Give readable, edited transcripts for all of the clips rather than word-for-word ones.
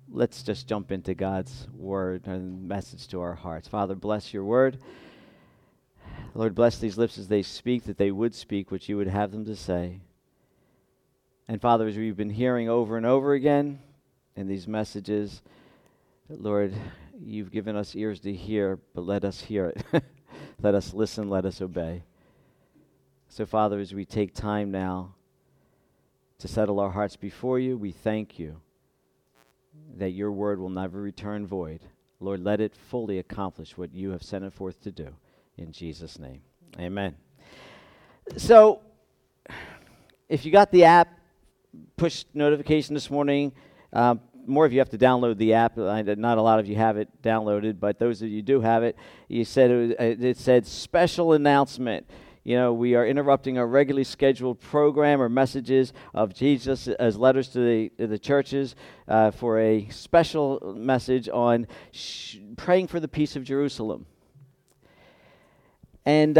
let's just jump into God's word and message to our hearts. Father, bless your word. Lord, bless these lips as they speak, that they would speak what you would have them to say. And Father, as we've been hearing over and over again in these messages, Lord, you've given us ears to hear, but let us hear it. Let us listen, let us obey. So Father, as we take time now to settle our hearts before you, we thank you that your word will never return void. Lord, let it fully accomplish what you have sent it forth to do. In Jesus' name, amen. So, if you got the app, push notification this morning. More of you have to download the app. Not a lot of you have it downloaded, but those of you do have it, you said it said special announcement. You know, we are interrupting our regularly scheduled program or messages of Jesus as letters to the churches for a special message on praying for the peace of Jerusalem. And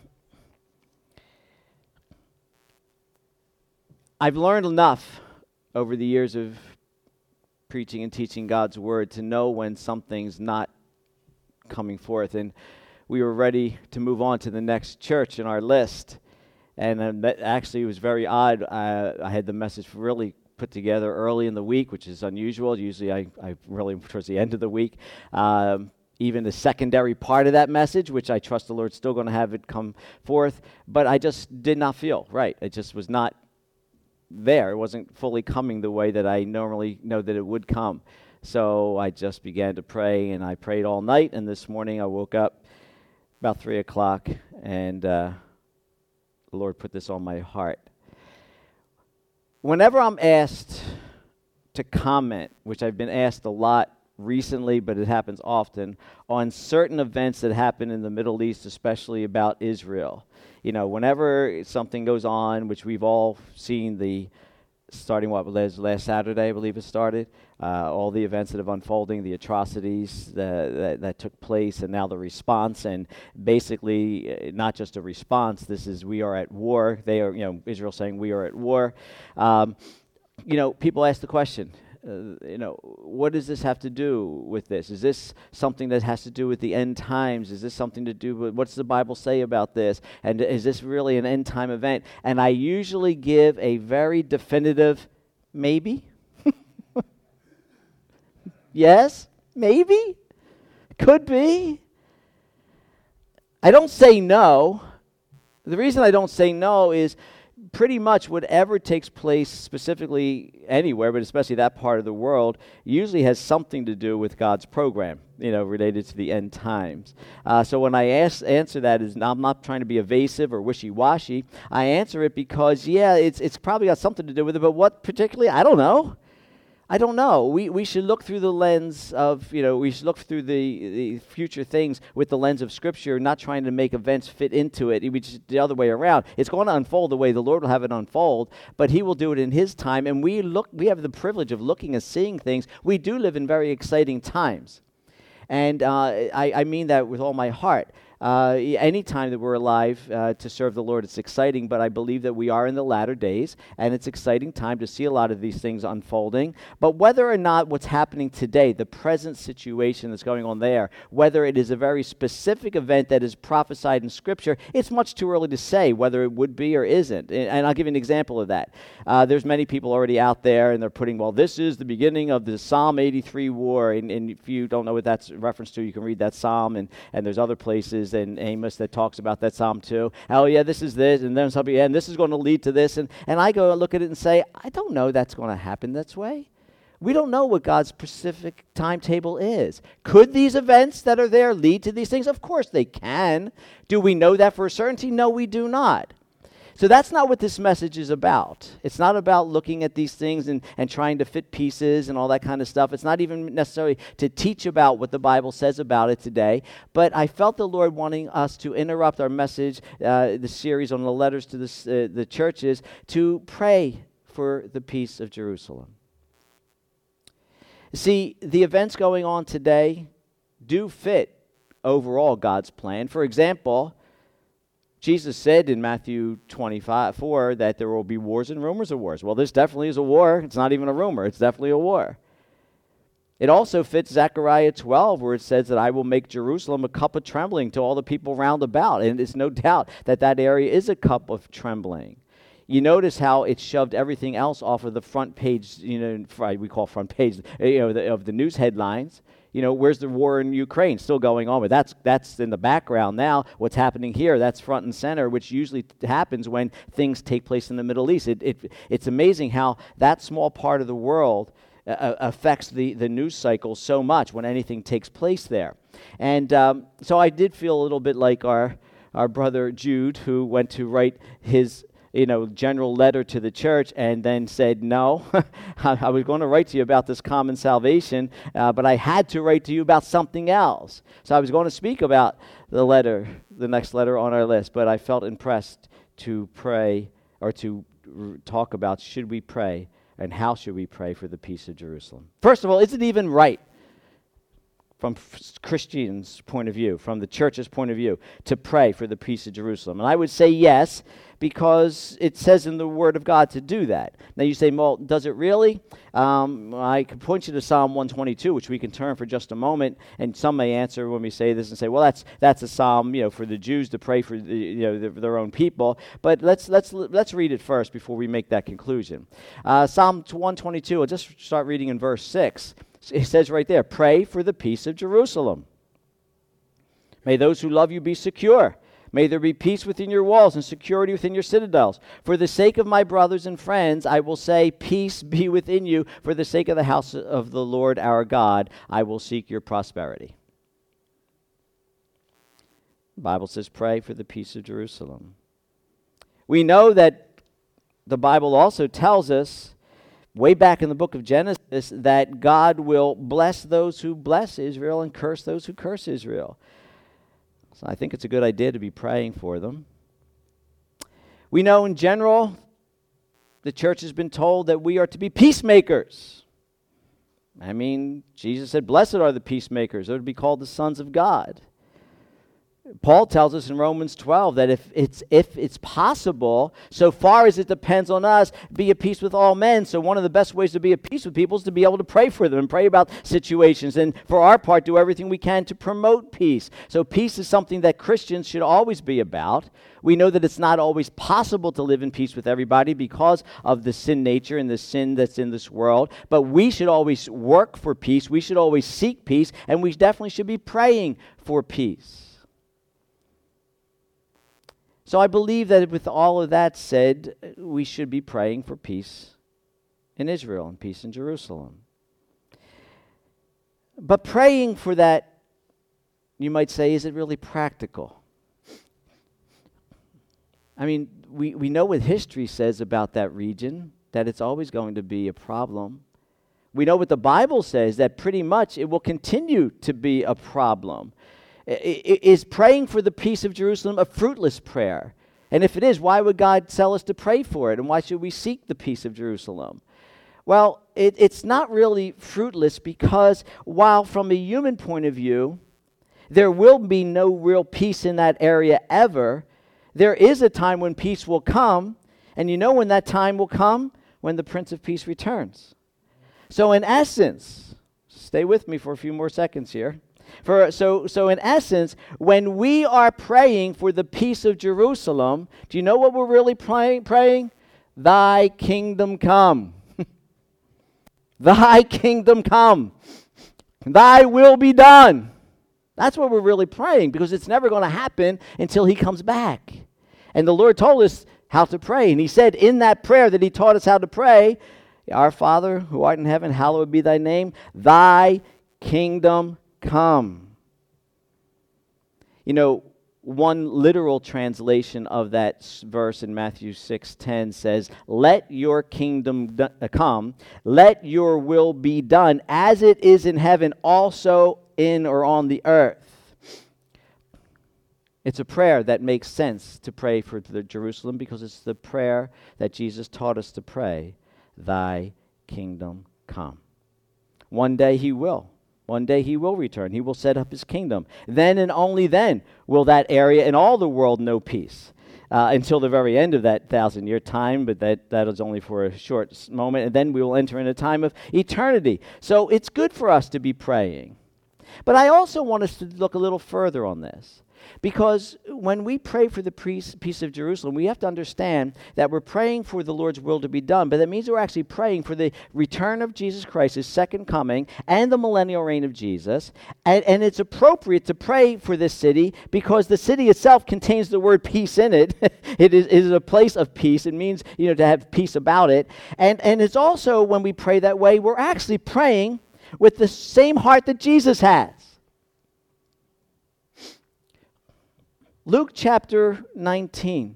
I've learned enough over the years of preaching and teaching God's word to know when something's not coming forth. And we were ready to move on to the next church in our list. And that actually was very odd. I had the message really put together early in the week, which is unusual. Usually I really towards the end of the week. Even the secondary part of that message, which I trust the Lord's still going to have it come forth. But I just did not feel right. It just was not there. It wasn't fully coming the way that I normally know that it would come. So I just began to pray, and I prayed all night. And this morning I woke up about 3 o'clock, and the Lord put this on my heart. Whenever I'm asked to comment, which I've been asked a lot recently, but it happens often, on certain events that happen in the Middle East, especially about Israel. You know, whenever something goes on, which we've all seen starting last Saturday, I believe it started, all the events that have unfolding, the atrocities that took place, and now the response, and basically not just a response, this is we are at war. They are, Israel saying we are at war. People ask the question, what does this have to do with this? Is this something that has to do with the end times? Is this something to do with, what's the Bible say about this? And is this really an end time event? And I usually give a very definitive maybe. Yes, maybe, could be. I don't say no. The reason I don't say no is pretty much whatever takes place specifically anywhere, but especially that part of the world, usually has something to do with God's program, related to the end times. So when I answer that, I'm not trying to be evasive or wishy-washy. I answer it because, it's probably got something to do with it, but what particularly, I don't know. We should look through the lens of, we should look through the future things with the lens of Scripture, not trying to make events fit into it. We just the other way around. It's going to unfold the way the Lord will have it unfold, but He will do it in His time. And we have the privilege of looking and seeing things. We do live in very exciting times. And I mean that with all my heart. Any time that we're alive to serve the Lord, it's exciting, but I believe that we are in the latter days, and it's exciting time to see a lot of these things unfolding. But whether or not what's happening today, the present situation that's going on there, whether it is a very specific event that is prophesied in Scripture, it's much too early to say whether it would be or isn't. And I'll give you an example of that. There's many people already out there, and they're putting, this is the beginning of the Psalm 83 war, and if you don't know what that's a reference to, you can read that Psalm, and there's other places in Amos that talks about that Psalm too. Oh yeah, this is this, and then somebody, and this is going to lead to this, and I go and look at it and say, I don't know that's going to happen this way. We don't know what God's specific timetable is. Could these events that are there lead to these things? Of course they can. Do we know that for a certainty? No, we do not. So that's not what this message is about. It's not about looking at these things and trying to fit pieces and all that kind of stuff. It's not even necessarily to teach about what the Bible says about it today. But I felt the Lord wanting us to interrupt our message, the series on the letters to the churches, to pray for the peace of Jerusalem. See, the events going on today do fit overall God's plan. For example, Jesus said in Matthew 25:4 that there will be wars and rumors of wars. Well, this definitely is a war. It's not even a rumor. It's definitely a war. It also fits Zechariah 12, where it says that I will make Jerusalem a cup of trembling to all the people round about. And it's no doubt that that area is a cup of trembling. You notice how it shoved everything else off of the front page, we call front page, of the news headlines. Where's the war in Ukraine still going on? But that's in the background now. What's happening here, that's front and center, which usually happens when things take place in the Middle East. It's amazing how that small part of the world affects the news cycle so much when anything takes place there. And so I did feel a little bit like our brother Jude, who went to write his general letter to the church and then said, no, I was going to write to you about this common salvation, but I had to write to you about something else. So I was going to speak about the next letter on our list, but I felt impressed to pray or to talk about should we pray and how should we pray for the peace of Jerusalem. First of all, is it even right from Christians' point of view, from the church's point of view, to pray for the peace of Jerusalem? And I would say yes, because it says in the Word of God to do that. Now you say, well, does it really? I can point you to Psalm 122, which we can turn for just a moment, and some may answer when we say this and say, well, that's a psalm, for the Jews to pray for their own people. But let's read it first before we make that conclusion. Psalm 122. I'll just start reading in verse 6. It says right there, pray for the peace of Jerusalem. May those who love you be secure. May there be peace within your walls and security within your citadels. For the sake of my brothers and friends, I will say, peace be within you. For the sake of the house of the Lord our God, I will seek your prosperity. The Bible says, pray for the peace of Jerusalem. We know that the Bible also tells us, way back in the book of Genesis, that God will bless those who bless Israel and curse those who curse Israel. So I think it's a good idea to be praying for them. We know in general, the church has been told that we are to be peacemakers. I mean, Jesus said, blessed are the peacemakers. They're to be called the sons of God. Paul tells us in Romans 12 that if it's possible, so far as it depends on us, be at peace with all men. So one of the best ways to be at peace with people is to be able to pray for them and pray about situations. And for our part, do everything we can to promote peace. So peace is something that Christians should always be about. We know that it's not always possible to live in peace with everybody because of the sin nature and the sin that's in this world. But we should always work for peace. We should always seek peace. And we definitely should be praying for peace. So I believe that with all of that said, we should be praying for peace in Israel and peace in Jerusalem. But praying for that, you might say, is it really practical? I mean, we know what history says about that region, that it's always going to be a problem. We know what the Bible says, that pretty much it will continue to be a problem. Is praying for the peace of Jerusalem a fruitless prayer? And if it is, why would God tell us to pray for it? And why should we seek the peace of Jerusalem? Well, it's not really fruitless because while from a human point of view, there will be no real peace in that area ever, there is a time when peace will come. And you know when that time will come? When the Prince of Peace returns. So in essence, stay with me for a few more seconds here. So in essence, when we are praying for the peace of Jerusalem, do you know what we're really praying? Thy kingdom come. Thy kingdom come. Thy will be done. That's what we're really praying, because it's never going to happen until he comes back. And the Lord told us how to pray. And he said in that prayer that he taught us how to pray, Our Father who art in heaven, hallowed be thy name. Thy kingdom come. You know, one literal translation of that verse in Matthew 6:10 says, let your kingdom come, let your will be done, as it is in heaven, also in or on the earth. It's a prayer that makes sense to pray for Jerusalem, because it's the prayer that Jesus taught us to pray, thy kingdom come. One day he will. One day he will return. He will set up his kingdom. Then and only then will that area and all the world know peace. until the very end of that 1,000-year time, but that is only for a short moment, and then we will enter in a time of eternity. So it's good for us to be praying. But I also want us to look a little further on this, because when we pray for the peace of Jerusalem, we have to understand that we're praying for the Lord's will to be done, but that means we're actually praying for the return of Jesus Christ, his second coming, and the millennial reign of Jesus. And it's appropriate to pray for this city because the city itself contains the word peace in it. It is a place of peace. It means, to have peace about it. And it's also, when we pray that way, we're actually praying with the same heart that Jesus has. Luke chapter 19,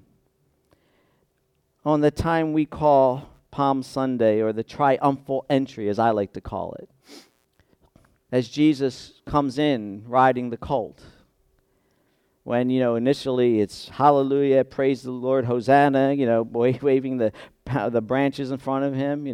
on the time we call Palm Sunday, or the triumphal entry, as I like to call it, as Jesus comes in riding the colt. When, initially it's hallelujah, praise the Lord, Hosanna, waving the branches in front of him,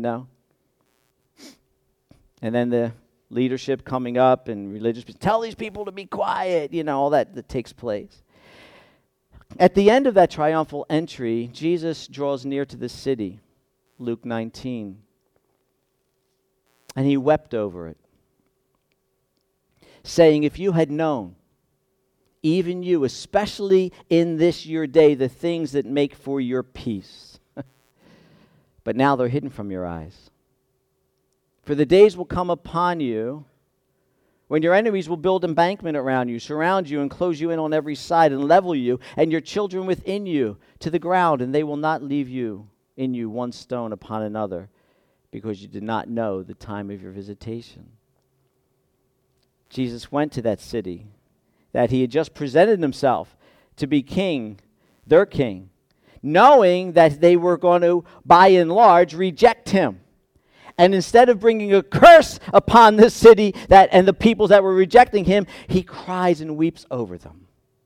And then the leadership coming up and religious people, tell these people to be quiet, all that takes place. At the end of that triumphal entry, Jesus draws near to the city, Luke 19, and he wept over it, saying, if you had known, even you, especially in this your day, the things that make for your peace, but now they're hidden from your eyes. For the days will come upon you when your enemies will build embankment around you, surround you, and close you in on every side, and level you, and your children within you to the ground, and they will not leave in you one stone upon another, because you did not know the time of your visitation. Jesus went to that city that he had just presented himself to be king, their king, knowing that they were going to, by and large, reject him. And instead of bringing a curse upon this city and the peoples that were rejecting him, he cries and weeps over them.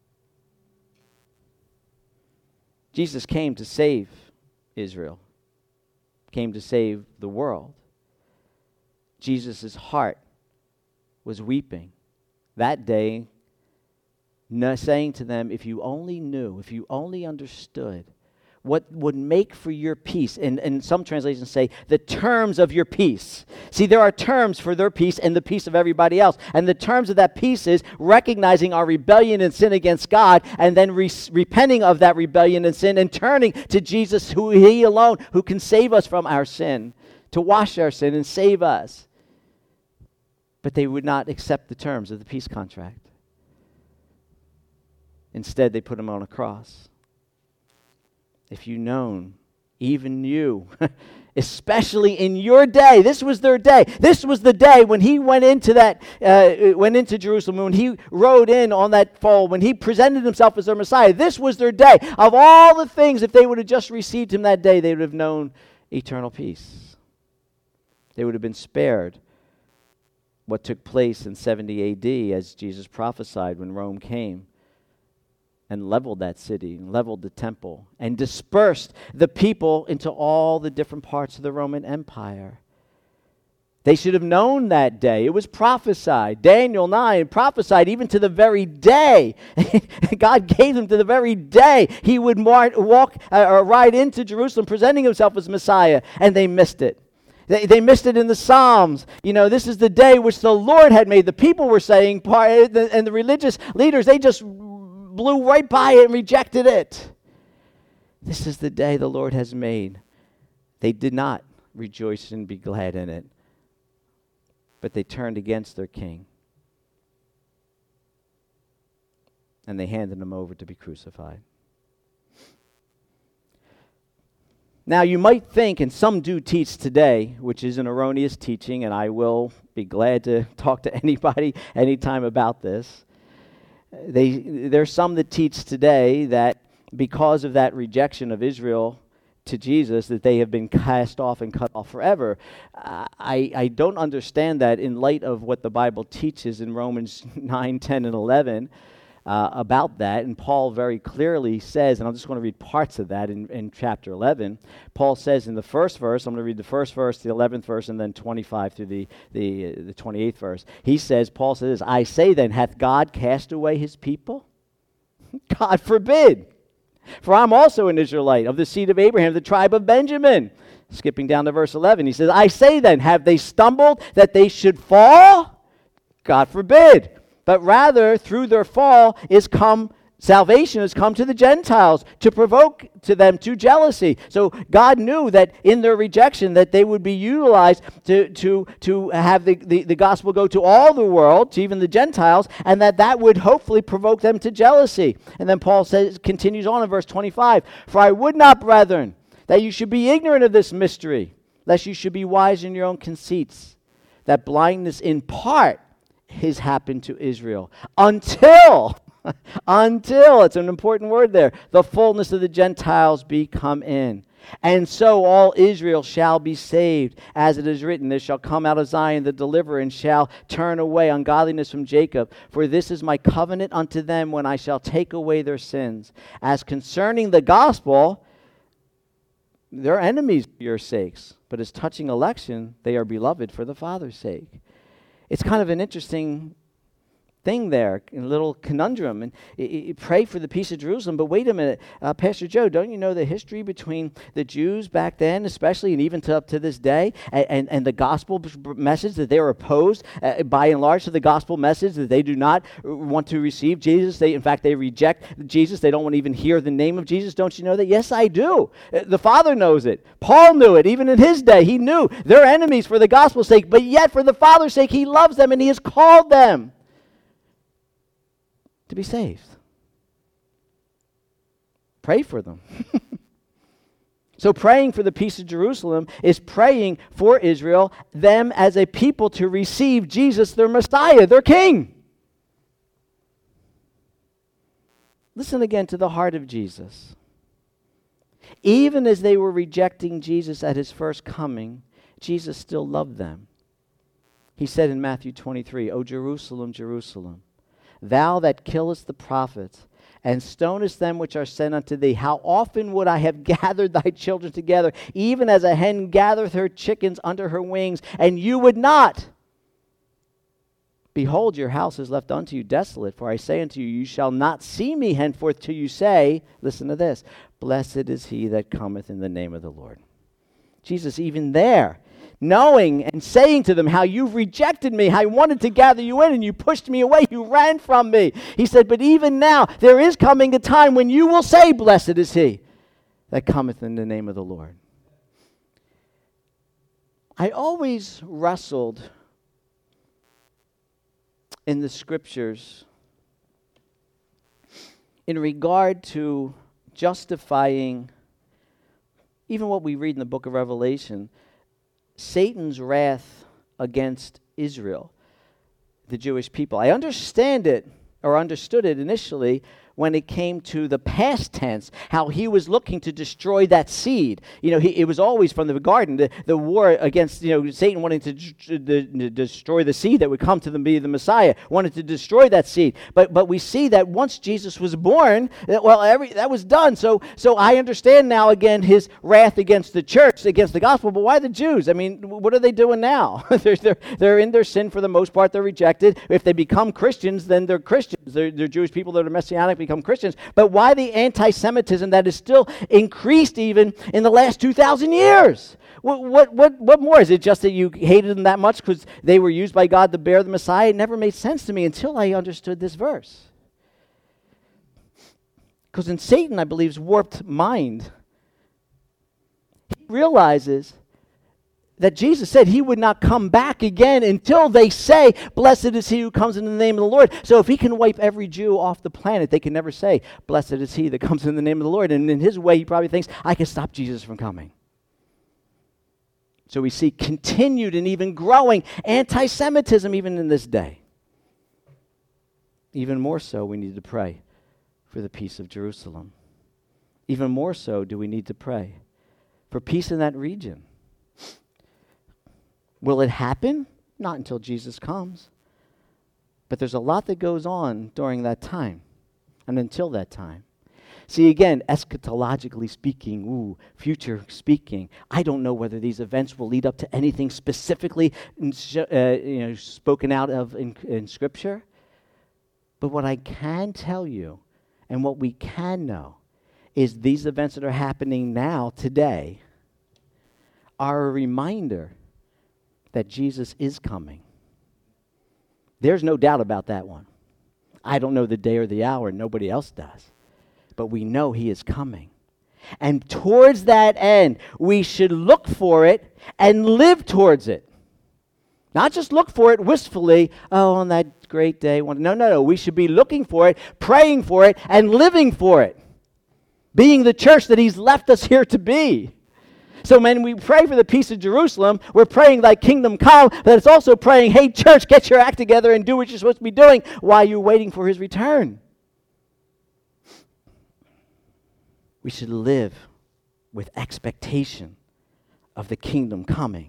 Jesus came to save Israel, came to save the world. Jesus' heart was weeping that day, saying to them, if you only knew, if you only understood what would make for your peace. And some translations say, the terms of your peace. See, there are terms for their peace and the peace of everybody else. And the terms of that peace is recognizing our rebellion and sin against God, and then repenting of that rebellion and sin, and turning to Jesus, who he alone, who can save us from our sin, to wash our sin and save us. But they would not accept the terms of the peace contract. Instead, they put him on a cross. If you known, even you, especially in your day, this was their day. This was the day when he went into Jerusalem, when he rode in on that foal, when he presented himself as their Messiah. This was their day. Of all the things, if they would have just received him that day, they would have known eternal peace. They would have been spared what took place in 70 A.D. as Jesus prophesied when Rome came and leveled that city, and leveled the temple, and dispersed the people into all the different parts of the Roman Empire. They should have known that day. It was prophesied. Daniel 9 prophesied even to the very day. God gave them to the very day he would ride into Jerusalem presenting himself as Messiah, and they missed it. They missed it in the Psalms. This is the day which the Lord had made. The people were saying, and the religious leaders, they just blew right by it and rejected it. This is the day the Lord has made. They did not rejoice and be glad in it, but they turned against their king, and they handed him over to be crucified. Now, you might think, and some do teach today, which is an erroneous teaching, and I will be glad to talk to anybody anytime about this. There's some that teach today that because of that rejection of Israel to Jesus, that they have been cast off and cut off forever. I don't understand that in light of what the Bible teaches in Romans 9, 10, and 11 about that. And Paul very clearly says, and I'm just going to read parts of that in chapter 11. Paul says in the first verse, I'm going to read the first verse, the 11th verse, and then 25 through the 28th verse. Paul says, I say then, hath God cast away his people? God forbid. For I'm also an Israelite of the seed of Abraham, the tribe of Benjamin. Skipping down to verse 11, he says, I say then, have they stumbled that they should fall? God forbid. But rather, through their fall salvation has come to the Gentiles to provoke to them to jealousy. So God knew that in their rejection that they would be utilized to have the gospel go to all the world, to even the Gentiles, and that would hopefully provoke them to jealousy. And then Paul continues on in verse 25, For I would not, brethren, that you should be ignorant of this mystery, lest you should be wise in your own conceits, that blindness in part has happened to Israel until, it's an important word there, the fullness of the Gentiles be come in. And so all Israel shall be saved, as it is written, there shall come out of Zion the deliverer, and shall turn away ungodliness from Jacob. For this is my covenant unto them when I shall take away their sins. As concerning the gospel, they're enemies for your sakes, but as touching election, they are beloved for the Father's sake. It's kind of an interesting thing there, a little conundrum. And pray for the peace of Jerusalem, but wait a minute, Pastor Joe, don't you know the history between the Jews back then, especially, and even up to this day, and the gospel message that they are opposed, by and large, to the gospel message, that they do not want to receive Jesus. In fact, they reject Jesus. They don't want to even hear the name of Jesus. Don't you know that? Yes, I do. The Father knows it. Paul knew it. Even in his day, he knew they're enemies for the gospel's sake, but yet for the Father's sake, he loves them and he has called them to be saved. Pray for them. So praying for the peace of Jerusalem is praying for Israel, them as a people to receive Jesus, their Messiah, their King. Listen again to the heart of Jesus. Even as they were rejecting Jesus at his first coming, Jesus still loved them. He said in Matthew 23, O Jerusalem, Jerusalem, thou that killest the prophets, and stonest them which are sent unto thee, how often would I have gathered thy children together, even as a hen gathereth her chickens under her wings, and you would not? Behold, your house is left unto you desolate, for I say unto you, you shall not see me henceforth till you say, listen to this, blessed is he that cometh in the name of the Lord. Jesus, even there, knowing and saying to them how you've rejected me, how I wanted to gather you in and you pushed me away, you ran from me. He said, but even now there is coming a time when you will say, blessed is he that cometh in the name of the Lord. I always wrestled in the scriptures in regard to justifying even what we read in the book of Revelation, Satan's wrath against Israel, the Jewish people. I understand it, or understood it initially, when it came to the past tense, how he was looking to destroy that seed. It was always from the garden, the war against, Satan wanting to destroy the seed that would come to be the Messiah, wanted to destroy that seed. But we see that once Jesus was born, that was done. So I understand now again his wrath against the church, against the gospel. But why the Jews? I mean, what are they doing now? They're in their sin for the most part. They're rejected. If they become Christians, then they're Christians. They're Jewish people that are Messianic, become Christians. But why the anti-Semitism that is still increased even in the last 2,000 years? What more? Is it just that you hated them that much because they were used by God to bear the Messiah? It never made sense to me until I understood this verse. Because in Satan, I believe's warped mind, he realizes that Jesus said he would not come back again until they say, blessed is he who comes in the name of the Lord. So if he can wipe every Jew off the planet, they can never say, blessed is he that comes in the name of the Lord. And in his way, he probably thinks, I can stop Jesus from coming. So we see continued and even growing anti-Semitism even in this day. Even more so, we need to pray for the peace of Jerusalem. Even more so do we need to pray for peace in that region. Will it happen? Not until Jesus comes. But there's a lot that goes on during that time and until that time. See, again, eschatologically speaking, future speaking, I don't know whether these events will lead up to anything specifically spoken out of in Scripture. But what I can tell you and what we can know is these events that are happening now, today, are a reminder that Jesus is coming. There's no doubt about that one. I don't know the day or the hour, nobody else does. But we know he is coming. And towards that end, we should look for it and live towards it. Not just look for it wistfully, oh, on that great day. No. We should be looking for it, praying for it, and living for it. Being the church that he's left us here to be. So when we pray for the peace of Jerusalem, we're praying thy kingdom come, but it's also praying, hey, church, get your act together and do what you're supposed to be doing while you're waiting for his return. We should live with expectation of the kingdom coming.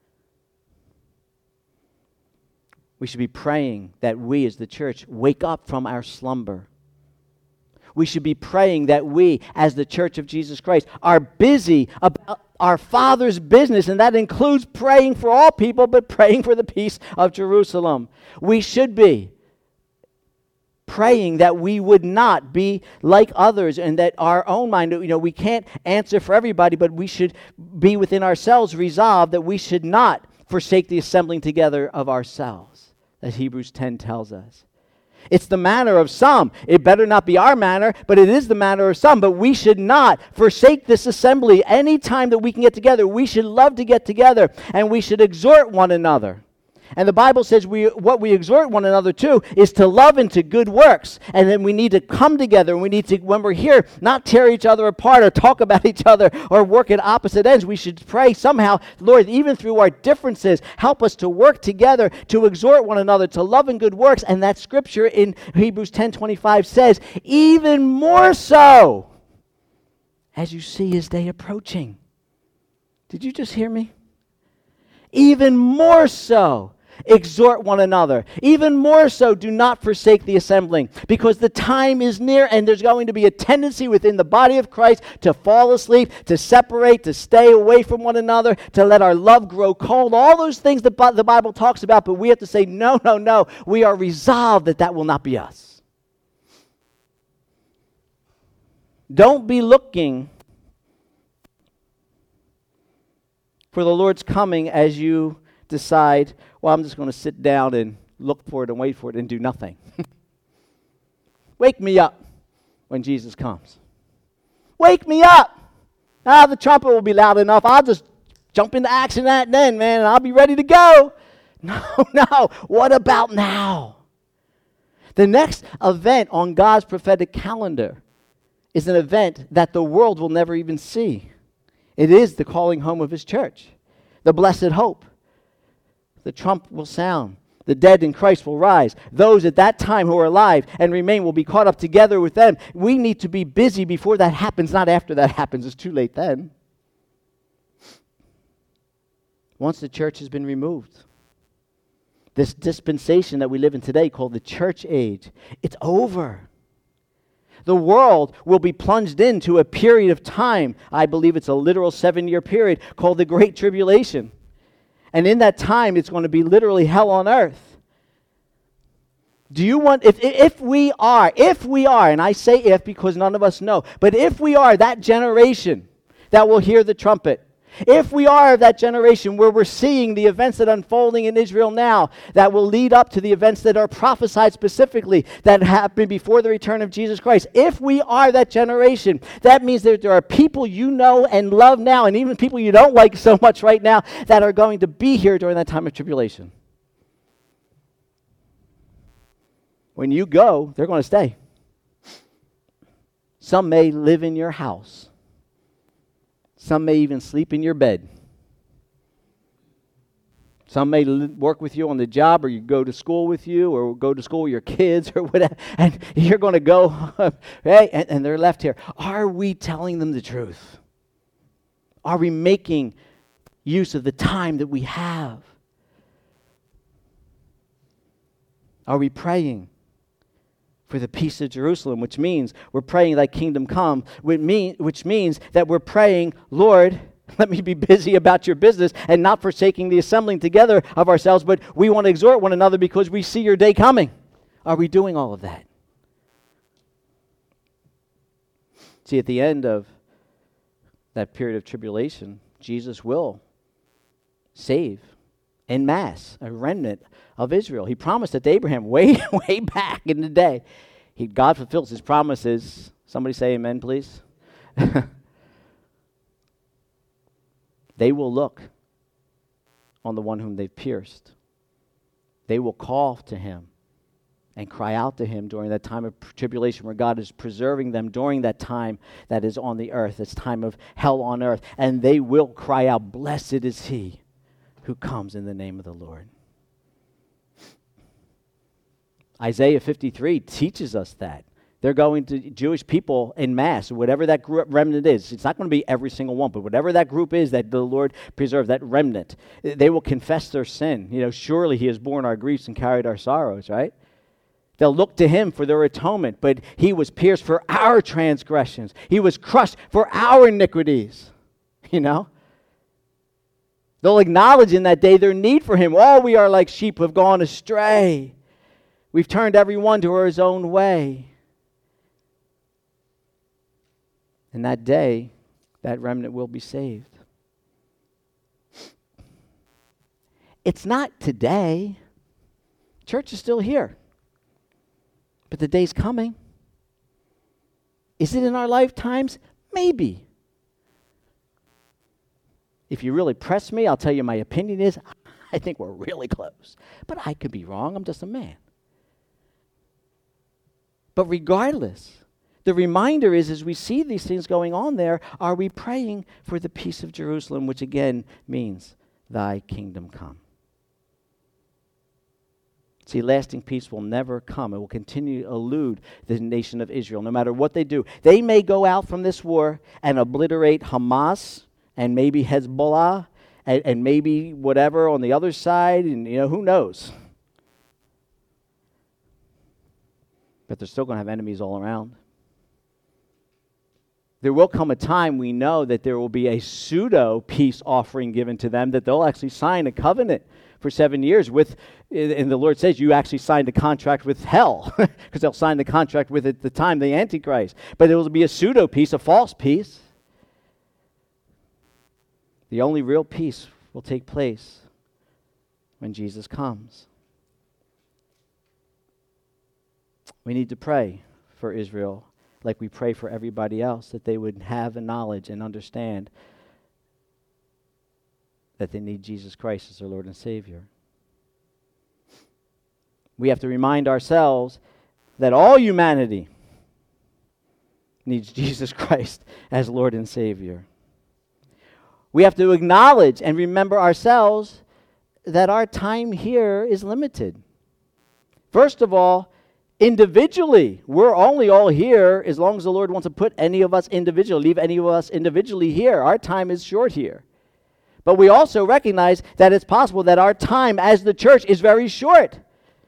We should be praying that we as the church wake up from our slumber. We should be praying that we as the church of Jesus Christ are busy about our Father's business, and that includes praying for all people, but praying for the peace of Jerusalem. We should be praying that we would not be like others and that our own mind, we can't answer for everybody, but we should be within ourselves resolved that we should not forsake the assembling together of ourselves, as Hebrews 10 tells us. It's the manner of some. It better not be our manner, but it is the manner of some. But we should not forsake this assembly. Any time that we can get together, we should love to get together, and we should exhort one another. And the Bible says what we exhort one another to is to love and to good works. And then we need to come together, and we need to, when we're here, not tear each other apart or talk about each other or work at opposite ends. We should pray somehow, Lord, even through our differences, help us to work together, to exhort one another, to love and good works. And that scripture in Hebrews 10:25 says, even more so as you see his day approaching. Did you just hear me? Even more so. Exhort one another. Even more so, do not forsake the assembling, because the time is near, and there's going to be a tendency within the body of Christ to fall asleep, to separate, to stay away from one another, to let our love grow cold. All those things the Bible talks about, but we have to say, no. We are resolved that will not be us. Don't be looking for the Lord's coming as you decide, well, I'm just going to sit down and look for it and wait for it and do nothing. Wake me up when Jesus comes. Wake me up. The trumpet will be loud enough. I'll just jump into action then, man, and I'll be ready to go. No. What about now? The next event on God's prophetic calendar is an event that the world will never even see. It is the calling home of his church, the blessed hope. The trump will sound. The dead in Christ will rise. Those at that time who are alive and remain will be caught up together with them. We need to be busy before that happens, not after that happens. It's too late then. Once the church has been removed, this dispensation that we live in today called the church age, it's over. The world will be plunged into a period of time, I believe it's a literal 7-year period, called the Great Tribulation. And in that time, it's going to be literally hell on earth. Do you want, if we are, and I say if because none of us know, but if we are that generation that will hear the trumpet, if we are that generation where we're seeing the events that are unfolding in Israel now that will lead up to the events that are prophesied specifically that happen before the return of Jesus Christ, if we are that generation, that means that there are people you know and love now, and even people you don't like so much right now, that are going to be here during that time of tribulation. When you go, they're going to stay. Some may live in your house. Some may even sleep in your bed. Some may work with you on the job, or you go to school with you, or go to school with your kids, or whatever, and you're going to go, hey, and they're left here. Are we telling them the truth? Are we making use of the time that we have? Are we praying for the peace of Jerusalem, which means we're praying thy kingdom come, which means that we're praying, Lord, let me be busy about your business and not forsaking the assembling together of ourselves, but we want to exhort one another because we see your day coming. Are we doing all of that? See, at the end of that period of tribulation, Jesus will save en masse a remnant of Israel. He promised it to Abraham way back in the day. God fulfills his promises. Somebody say amen, please. They will look on the one whom they've pierced. They will call to him and cry out to him during that time of tribulation where God is preserving them during that time that is on the earth, this time of hell on earth. And they will cry out, "Blessed is he who comes in the name of the Lord." Isaiah 53 teaches us that. They're going to Jewish people en masse, whatever that remnant is. It's not going to be every single one, but whatever that group is that the Lord preserved, that remnant, they will confess their sin. Surely he has borne our griefs and carried our sorrows, right? They'll look to him for their atonement, but he was pierced for our transgressions. He was crushed for our iniquities, They'll acknowledge in that day their need for him. All we are like sheep who have gone astray. We've turned every one to his own way. And that day, that remnant will be saved. It's not today. Church is still here. But the day's coming. Is it in our lifetimes? Maybe. If you really press me, I'll tell you my opinion is, I think we're really close. But I could be wrong. I'm just a man. But regardless, the reminder is, as we see these things going on there, are we praying for the peace of Jerusalem, which again means thy kingdom come? See, lasting peace will never come. It will continue to elude the nation of Israel, no matter what they do. They may go out from this war and obliterate Hamas and maybe Hezbollah and maybe whatever on the other side, and who knows? But they're still going to have enemies all around. There will come a time, we know, that there will be a pseudo peace offering given to them, that they'll actually sign a covenant for 7 years with, and the Lord says you actually signed a contract with hell, because they'll sign the contract with at the time the Antichrist. But it will be a pseudo peace, a false peace. The only real peace will take place when Jesus comes. We need to pray for Israel like we pray for everybody else, that they would have a knowledge and understand that they need Jesus Christ as their Lord and Savior. We have to remind ourselves that all humanity needs Jesus Christ as Lord and Savior. We have to acknowledge and remember ourselves that our time here is limited. First of all, individually, we're only all here as long as the Lord wants to put any of us individually, leave any of us individually here. Our time is short here. But we also recognize that it's possible that our time as the church is very short.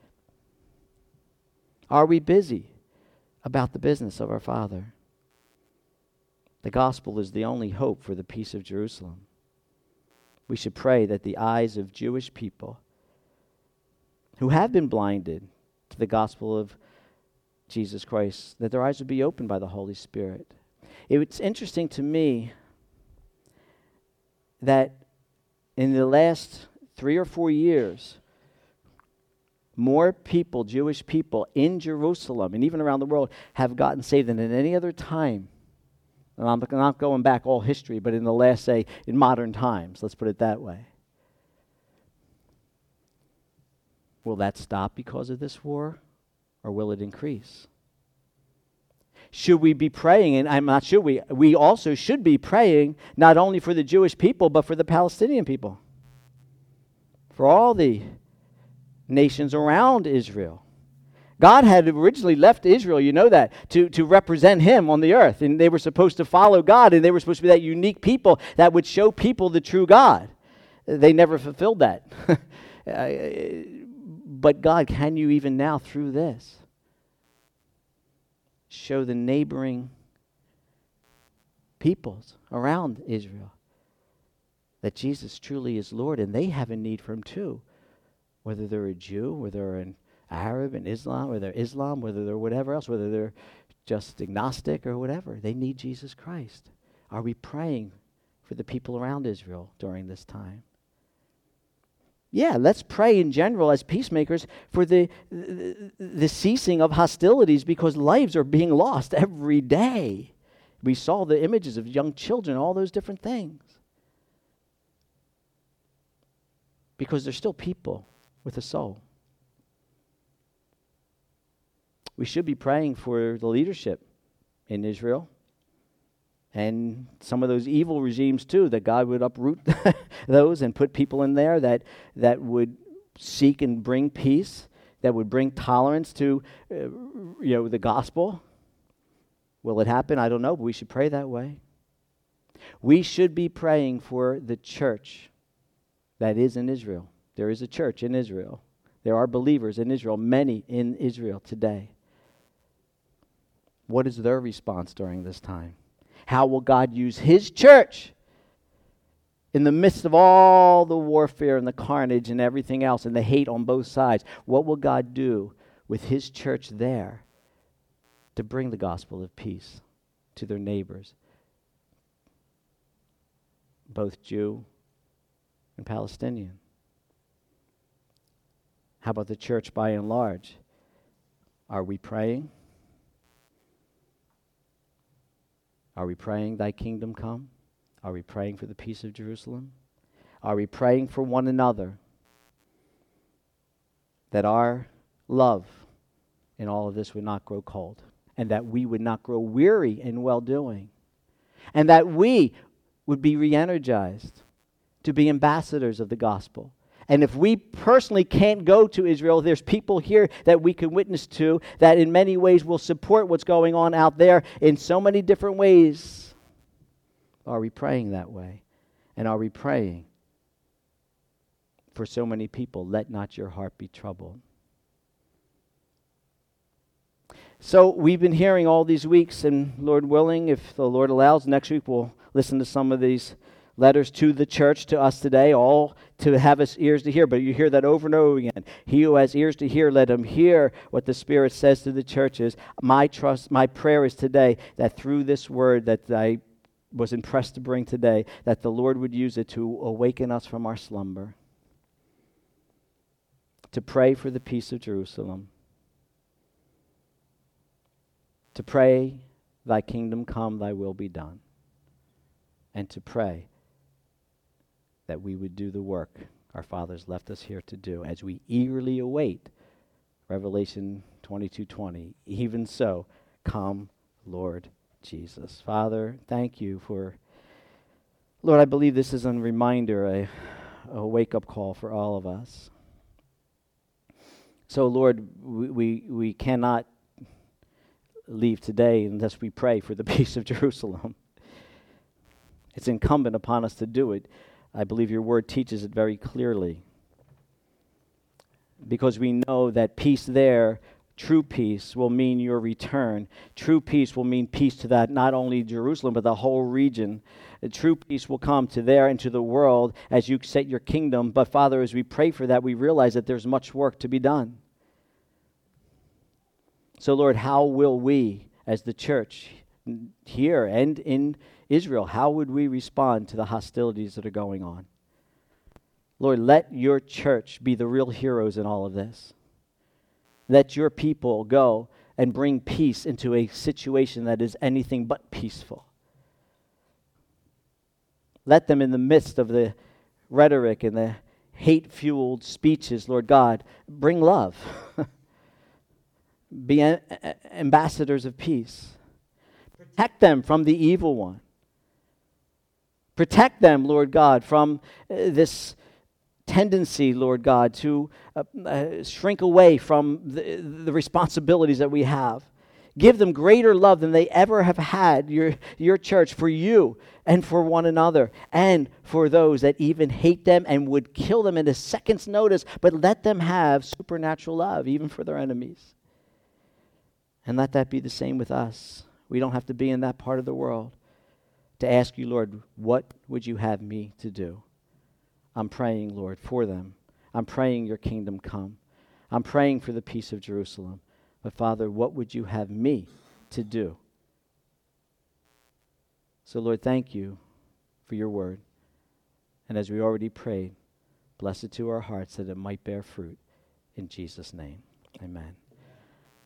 Are we busy about the business of our Father? The gospel is the only hope for the peace of Jerusalem. We should pray that the eyes of Jewish people who have been blinded to the gospel of Jesus Christ, that their eyes would be opened by the Holy Spirit. It's interesting to me that in the last 3 or 4 years, more people, Jewish people in Jerusalem and even around the world, have gotten saved than at any other time. And I'm not going back all history, but in the last, say, in modern times, let's put it that way. Will that stop because of this war, or will it increase? Should we be praying, and I'm not sure we also should be praying not only for the Jewish people, but for the Palestinian people, for all the nations around Israel. God had originally left Israel, you know that, to represent him on the earth, and they were supposed to follow God, and they were supposed to be that unique people that would show people the true God. They never fulfilled that. But God, can you even now through this show the neighboring peoples around Israel that Jesus truly is Lord, and they have a need for him too, whether they're a Jew, whether they're an Arab and Islam, whether they're Islam, whether they're whatever else, whether they're just agnostic or whatever. They need Jesus Christ. Are we praying for the people around Israel during this time? Yeah, let's pray in general as peacemakers for the ceasing of hostilities, because lives are being lost every day. We saw the images of young children, all those different things. Because they're still people with a soul. We should be praying for the leadership in Israel and some of those evil regimes too, that God would uproot those and put people in there that would seek and bring peace, that would bring tolerance to the gospel. Will it happen? I don't know, but we should pray that way. We should be praying for the church that is in Israel. There is a church in Israel. There are believers in Israel, many in Israel today. What is their response during this time? How will God use His church in the midst of all the warfare and the carnage and everything else and the hate on both sides? What will God do with His church there to bring the gospel of peace to their neighbors, both Jew and Palestinian? How about the church by and large? Are we praying? Are we praying, Thy kingdom come? Are we praying for the peace of Jerusalem? Are we praying for one another, that our love in all of this would not grow cold, and that we would not grow weary in well-doing, and that we would be re-energized to be ambassadors of the gospel? And if we personally can't go to Israel, there's people here that we can witness to that in many ways will support what's going on out there in so many different ways. Are we praying that way? And are we praying for so many people? Let not your heart be troubled. So we've been hearing all these weeks, and Lord willing, if the Lord allows, next week we'll listen to some of these letters to the church, to us today, all to have us ears to hear. But you hear that over and over again. He who has ears to hear, let him hear what the Spirit says to the churches. My prayer is today that through this word that I was impressed to bring today, that the Lord would use it to awaken us from our slumber, to pray for the peace of Jerusalem, to pray, Thy kingdom come, Thy will be done, and to pray that we would do the work our fathers left us here to do as we eagerly await Revelation 22:20. Even so, come, Lord Jesus. Father, thank you for, Lord, I believe this is a reminder, a wake-up call for all of us. So, Lord, we cannot leave today unless we pray for the peace of Jerusalem. It's incumbent upon us to do it. I believe your word teaches it very clearly. Because we know that peace there, true peace, will mean your return. True peace will mean peace to that, not only Jerusalem, but the whole region. True peace will come to there and to the world as you set your kingdom. But Father, as we pray for that, we realize that there's much work to be done. So Lord, how will we, as the church here and in Israel, how would we respond to the hostilities that are going on? Lord, let your church be the real heroes in all of this. Let your people go and bring peace into a situation that is anything but peaceful. Let them, in the midst of the rhetoric and the hate-fueled speeches, Lord God, bring love. Be ambassadors of peace. Protect them from the evil one. Protect them, Lord God, from this tendency, Lord God, to shrink away from the responsibilities that we have. Give them greater love than they ever have had, your church, for you and for one another, and for those that even hate them and would kill them in a second's notice, but let them have supernatural love, even for their enemies. And let that be the same with us. We don't have to be in that part of the world to ask you, Lord, what would you have me to do? I'm praying, Lord, for them. I'm praying your kingdom come. I'm praying for the peace of Jerusalem. But Father, what would you have me to do. So, Lord, thank you for your word. And as we already prayed, bless it to our hearts that it might bear fruit. In Jesus' name, amen.